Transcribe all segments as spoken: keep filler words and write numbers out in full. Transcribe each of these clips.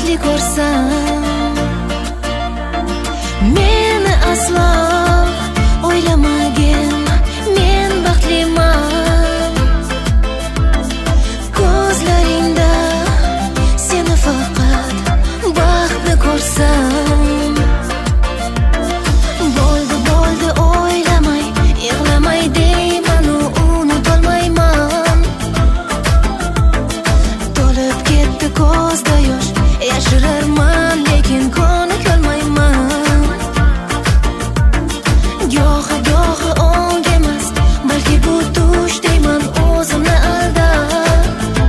baxtli ko'rsam, meni aslo o'ylamagin, men baxtliman. Ko'zlaringda seni faqat baxtni ko'rsam, bo'ldi bo'ldi o'ylamay, yig'lamay deyman, unutolmayman. To'lib ketdi ko'zda yosh, yashirarman, lekin ko'nikolmayman. Gohi gohi o'ng emas, balki bu tush deyman o'zimni aldab.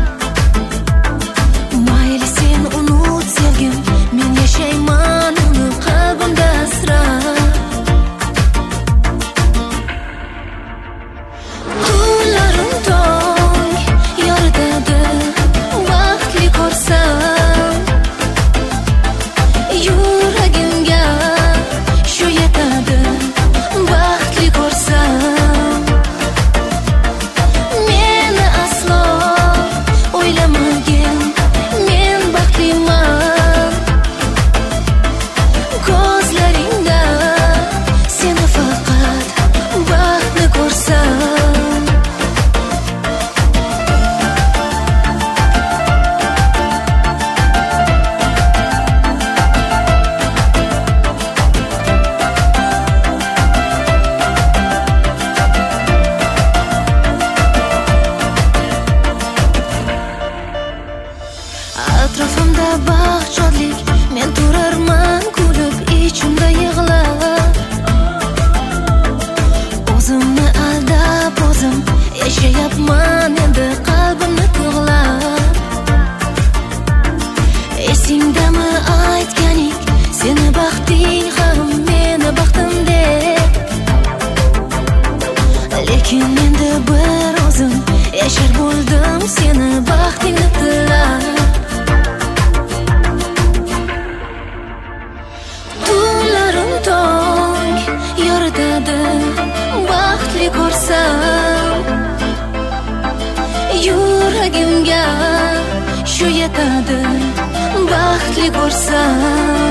Mayli sen unut sevgim, men yashayman uni qalbimda asrab. Kunlarim tong yoritadi, baxtli ko'rsam, yuragimga shu yetadi, baxtli ko'rsam. Meni aslo o'ylamagin, men baxtliman. Ko'zlaringda seni faqat baxtni ko'rsam. Atrofimda baxt, shodlik, men turarman kulib, ichimda yig'lab. O'zimni aldab, o'zim yashayapman endi qalbimni tig'lab. Esingdami aytganing, seni baxting ham meni baxtim deb. Lekin endi bir o'zim yashar bo'ldim, seni baxtingni tilab. Tunlarim tong yoritadi, baxtli ko'rsam, yuragimga shu yetadi, baxtli ko'rsam.